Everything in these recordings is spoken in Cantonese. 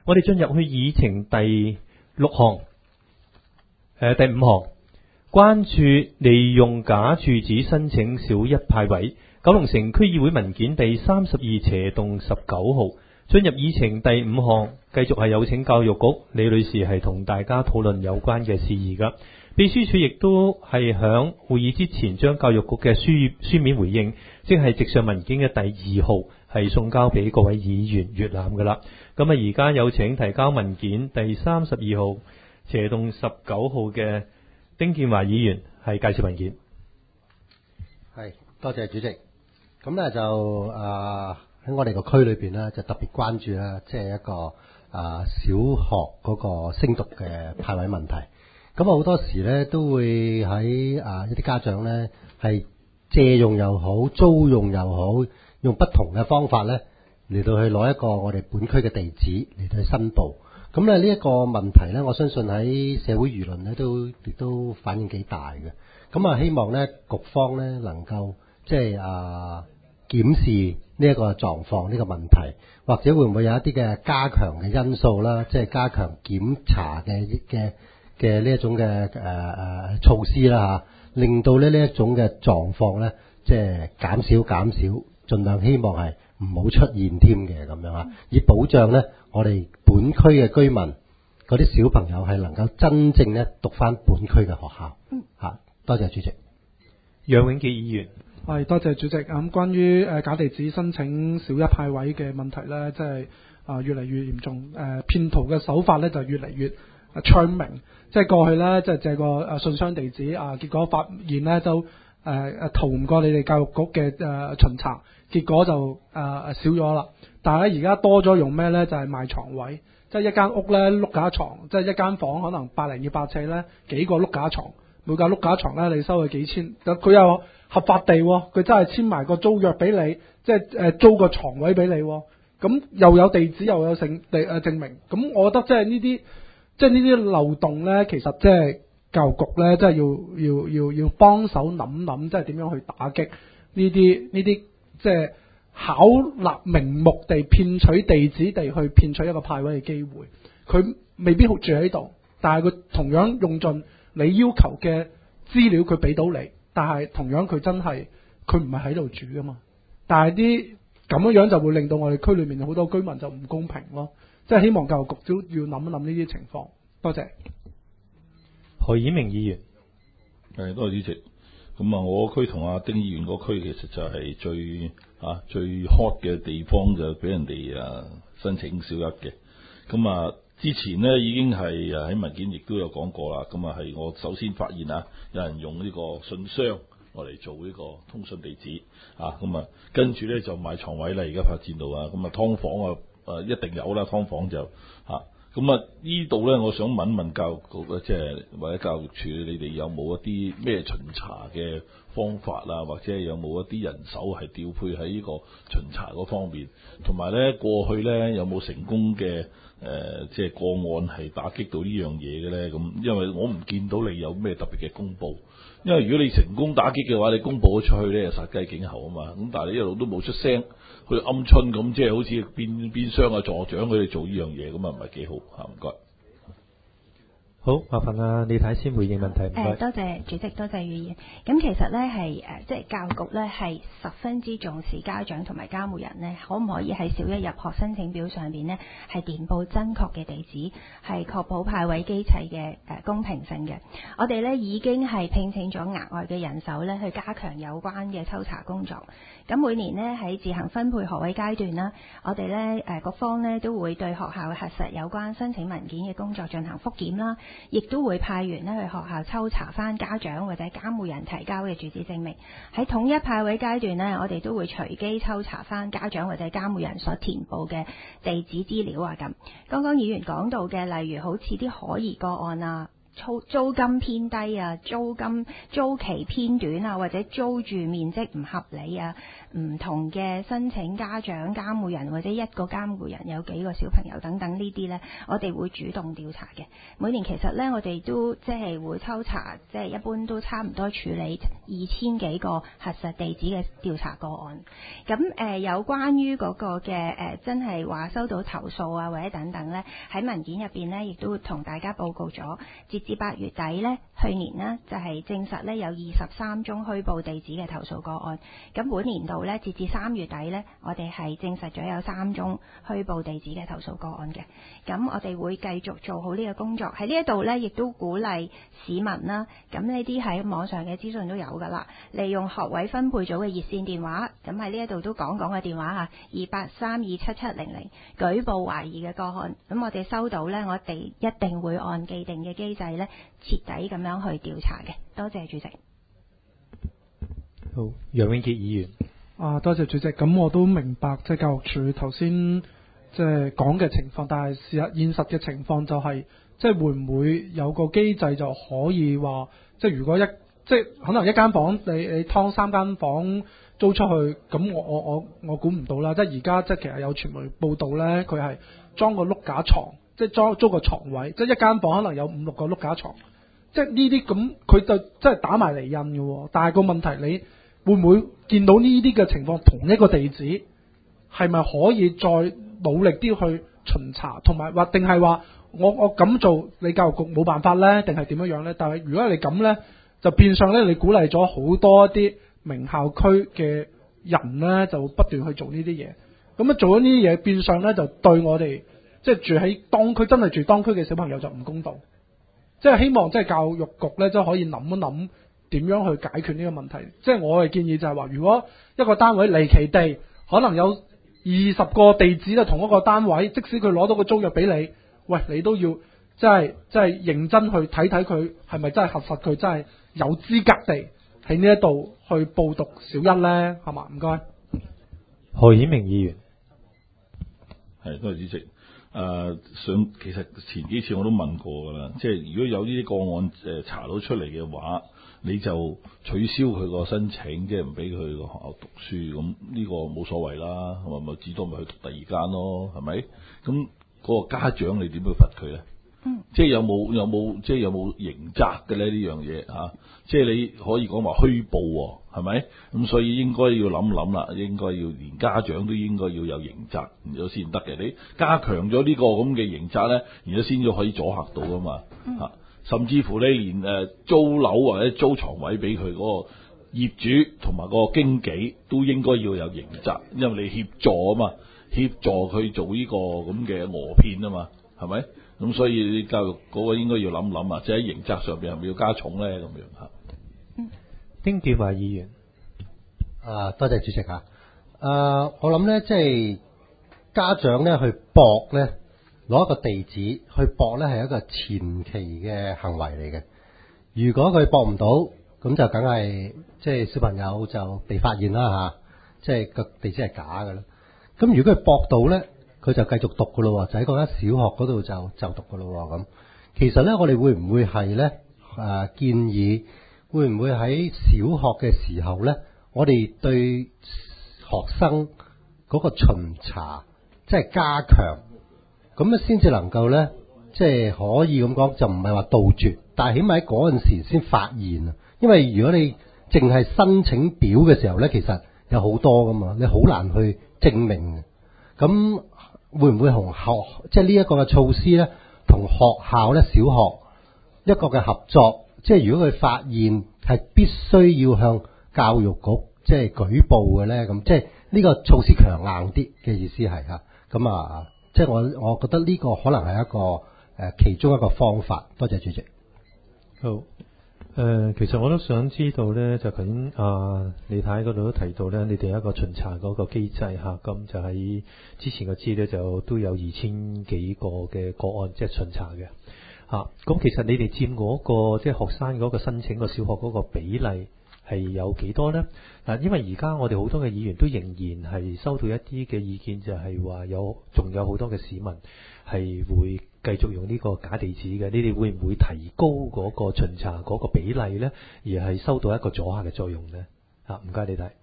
我哋進入去議程第5項，關注利用假住址申請小一派位。九龍城區議會文件第32/19號。進入議程第5項，繼續係有請教育局李女士係同大家討論有關嘅事宜噶。秘書處亦都係響會議之前將教育局嘅書面回應，即係直上文件嘅第2號，係送交俾各位議員閱覽噶啦。咁啊，而家有請提交文件第32號/19號嘅丁建華議員係介紹文件。 係，多謝主席。咁咧就喺我哋個區裏邊咧，就特別關注咧，即係一個小學嗰個升讀嘅派位問題。咁好多時咧都會喺一啲家長咧係借用又好，租用又好，用不同嘅方法咧嚟到去攞一個我哋本區嘅地址嚟到去申報。咁咧呢一個問題咧，我相信喺社會輿論咧亦都反應幾大嘅。咁希望咧局方咧能夠即係檢視呢一個狀況，呢個問題，或者會唔會有一啲嘅加強嘅因素啦，即係加強檢查嘅呢一種嘅措施啦嚇，令到呢一種嘅狀況咧，即係減少，盡量希望係唔好出現添嘅咁樣啊，以保障咧我哋本區嘅居民嗰啲小朋友係能夠真正咧讀翻本區嘅學校嚇。多謝主席。 楊永傑議員。 係，多謝主席。咁關於假地址申請小一派位嘅問題咧，即係越嚟越嚴重。騙徒嘅手法咧就越嚟越昌明。即係過去咧，即係借個信箱地址結果發現咧都逃唔過你哋教育局嘅巡查，結果就少咗啦。但係咧而家多咗用咩咧？就係賣床位，即係一間屋咧碌架床，即係一間房可能10200尺咧，幾個碌架床，每架碌架床咧你收佢幾千，佢又合法地，佢真係簽埋個租約俾你，即係租個床位俾你，咁又有地址又有證明，咁我覺得即係呢啲漏洞咧，其實即係教育局咧，即係要幫手諗，即係點樣去打擊呢啲即係巧立名目地騙取地址地去騙取一個派位嘅機會，佢未必住喺度，但係佢同樣用盡你要求嘅資料，佢俾到你。但係同樣佢真係佢唔係喺度住噶嘛，但係啲咁樣就會令到我哋區裏面好多居民就唔公平咯，即係希望教育局都要諗一諗呢啲情況。多謝。 何以明議員。 多謝主席。咁我區同阿丁議員個區其實就係最 hot 嘅地方，就俾人哋申請小一嘅。咁之前呢已經係喺文件亦都有講過啦。咁係我首先發現有人用呢個信箱我嚟做呢個通訊地址跟住呢就賣床位啦。而家發展到劏房一定有啦，劏房就呢度呢，我想問教育局即係或者教育處，你哋有冇一啲咩巡查嘅方法啊？或者有冇一啲人手係調配喺呢個巡查嗰方面？同埋呢，過去呢有冇成功嘅即係個案係打擊到呢樣嘢嘅呢？咁因為我唔見到你有咩特別嘅公佈。因為如果你成功打擊嘅話，你公佈咗出去呢，就殺雞儆猴啊嘛。咁但係你一路都冇出聲，去鵪鶉咁，即係好似變相助長佢哋做呢樣嘢，咁唔係幾好嚇。唔該。 好，麻煩李太先回應問題。 多謝主席，多謝議員。咁其實咧係即係教育局咧係十分之重視家長同埋監護人呢，可唔可以喺小一入學申請表上邊呢係填報真確嘅地址，係確保派位機制嘅公平性嘅。我哋咧已經係聘請咗額外嘅人手咧去加強有關嘅抽查工作。咁每年呢喺自行分配學位階段啦，我哋咧各方呢都會對學校核實有關申請文件嘅工作進行復檢啦。亦都會派員咧去學校抽查翻家長或者監護人提交嘅住址證明。喺統一派位階段呢，我哋都會隨機抽查翻家長或者監護人所填報嘅地址資料啊。咁剛剛議員講到嘅，例如好似啲可疑個案啊，租金偏低啊，租期偏短啊，或者租住面積唔合理啊， 唔同嘅申請家長、監護人或者一個監護人有幾個小朋友等等呢啲呢，我哋會主動調查嘅。每年其實呢，我哋都即係會抽查，即係一般都差唔多處理2000幾個核實地址嘅調查個案。咁有關於嗰個嘅真係話收到投訴啊或者等等呢，喺文件入邊呢，亦都同大家報告咗，截至8月底呢，去年呢就係證實呢有23宗虛報地址嘅投訴個案。咁本年度呢，截至3月底呢，我哋係證實咗有3宗虛報地址嘅投訴個案嘅。咁我哋會繼續做好呢個工作。喺呢一度呢，亦都鼓勵市民啦。咁呢啲喺網上嘅資訊都有㗎啦。利用學位分配組嘅熱線電話，咁喺呢一度都講嘅電話嚇，28327700舉報懷疑嘅個案。咁我哋收到呢，我哋一定會按既定嘅機制呢，徹底咁樣去調查嘅。多謝主席。 好，楊永傑議員。 多謝主席。咁我都明白即係教育署頭先即係講嘅情況，但係現實嘅情況就係、即係會唔會有個機制就可以話，即係如果即係可能一間房你劏3間房租出去，咁我估唔到啦。即係而家即係其實有傳媒報道呢，佢係裝個碌架床，即係租個床位，即係一間房可能有5-6個碌架床，即係呢啲咁佢就真係打埋嚟印嘅喎。但係個問題你會唔會見到呢啲嘅情況，同一個地址係咪可以再努力啲去巡查，同埋或定係話我咁做，你教育局冇辦法呢？定係點樣呢？但係如果你咁呢，就變相呢，你鼓勵咗好多一啲名校區嘅人呢，就不斷去做呢啲嘢。咁做咗呢啲嘢，變相呢，就對我哋即係住喺當區真係住當區嘅小朋友就唔公道。即係希望即係教育局呢，即係可以諗一諗點樣去解決呢個問題。即係我嘅建議就係話，如果一個單位離奇地可能有20個地址就同一個單位，即使佢攞到個租約俾你，喂，你都要即係認真去睇睇佢係咪真係核實佢真係有資格地喺呢一度去報讀小一呢？係嘛？唔該。 何顯明議員。 係，多謝主席。其實前幾次我都問過㗎啦，即係如果有呢啲個案查到出嚟嘅話，你就取消佢個申請，即係唔俾佢個學校讀書，咁呢個冇所謂啦，咪至多咪去讀第二間咯，係咪？咁嗰個家長你點去罰佢咧？即係有冇刑責嘅咧？呢樣嘢嚇，即係你可以講話虛報喎，係咪？咁所以應該要諗啦，應該要連家長都應該要有刑責，然之後先得嘅。你加強咗呢個咁嘅刑責咧，然之後先至可以阻嚇到噶嘛嚇。甚至乎你連租樓或者租床位俾佢嗰個業主同埋個經紀都應該要有刑責，因為你協助啊嘛，協助佢做呢個咁嘅訛騙啊嘛，係咪？咁所以你教育嗰個應該要諗啊，即係喺刑責上邊係咪要加重咧咁樣嚇？ 丁建華議員。 多謝主席嚇。我諗咧，即係家長咧去搏咧，攞一個地址去搏咧，係一個前期嘅行為嚟嘅。如果佢搏唔到，咁就梗係即係小朋友就被發現啦嚇，即係個地址係假㗎啦。咁如果佢搏到咧，佢就繼續讀㗎咯喎，就喺嗰間小學嗰度就讀㗎咯喎咁。其實咧，我哋會唔會係咧建議，會唔會喺小學嘅時候咧，我哋對學生嗰個巡查即係加強，咁咧先至能夠咧，即係可以咁講，就唔係話杜絕，但係起碼喺嗰陣時先發現啊。因為如果你淨係申請表嘅時候咧，其實有好多噶嘛，你好難去證明嘅。咁會唔會同即係呢一個嘅措施咧，同學校咧小學一個嘅合作？即係如果佢發現係必須要向教育局即係舉報嘅咧，咁即係呢個措施強硬啲嘅意思係嚇。咁即係我覺得呢個可能係一個其中一個方法。多謝主席。 好。其實我都想知道呢，就頭先李太嗰度都提到呢，你哋有一個巡查嗰個機制嚇，咁就喺之前嘅資料就都有2000幾個嘅個案，即係巡查嘅嚇。咁其實你哋佔嗰個即係學生嗰個申請個小學嗰個比例係有幾多呢？嗱，因為而家我哋好多嘅議員都仍然係收到一啲嘅意見，就係話仲有好多嘅市民係會繼續用呢個假地址嘅。你哋會唔會提高嗰個巡查嗰個比例呢？而係收到一個阻嚇嘅作用呢？唔該你睇。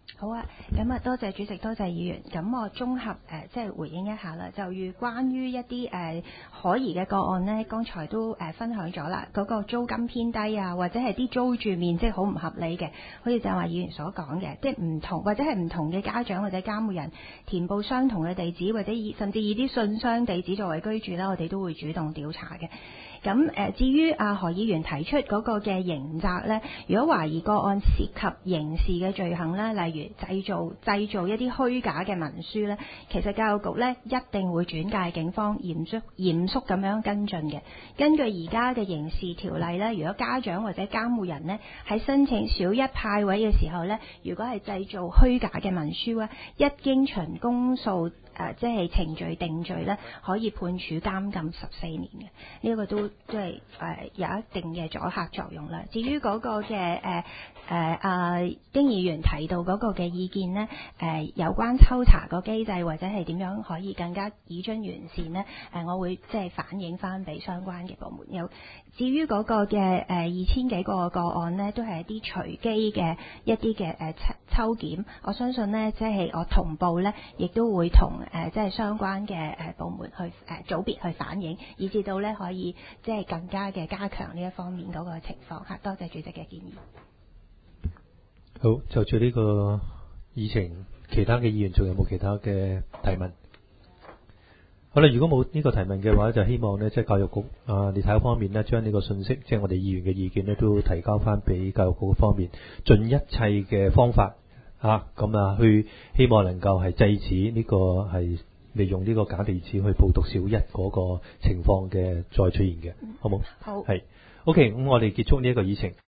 好啊，咁啊多謝主席，多謝議員。咁我綜合即係回應一下啦。就如關於一啲可疑嘅個案呢，剛才都分享咗啦。嗰個租金偏低啊，或者係啲租住面積好唔合理嘅，好似就話議員所講嘅，即係唔同或者係唔同嘅家長或者監護人填報相同嘅地址，或者甚至以啲信箱地址作為居住啦，我哋都會主動調查嘅。咁至於何議員提出嗰個嘅刑責呢，如果懷疑個案涉及刑事嘅罪行呢，例如製造一啲虛假嘅文書呢，其實教育局呢一定會轉介警方嚴肅咁樣跟進嘅。根據而家嘅刑事條例呢，如果家長或者監護人呢喺申請小一派位嘅時候呢，如果係製造虛假嘅文書呢，一經循公訴即係程序定罪咧，可以判處監禁14年嘅，呢個都即係有一定嘅阻嚇作用啦。至於嗰個嘅丁議員提到嗰個嘅意見呢，有關抽查個機制或者係點樣可以更加以臻完善呢，我會即係反映翻俾相關嘅部門。有至於嗰個嘅2000幾個個案呢，都係一啲隨機嘅一啲嘅抽檢，我相信呢，即係我同步呢，亦都會同即係相關嘅部門去組別去反映，以至到呢可以即係更加嘅加強呢一方面嗰個情況嚇。多謝主席嘅建議。 好，就住呢個議程，其他嘅議員仲有冇其他嘅提問？好啦，如果冇呢個提問嘅話，就希望呢，即係教育局你睇方面呢，將呢個信息，即係我哋議員嘅意見呢，都提交翻俾教育局方面，盡一切嘅方法去希望能夠係制止呢個係利用呢個假地址去報讀小一嗰個情況嘅再出現嘅，好冇？好，係 OK，咁我哋結束呢一個議程。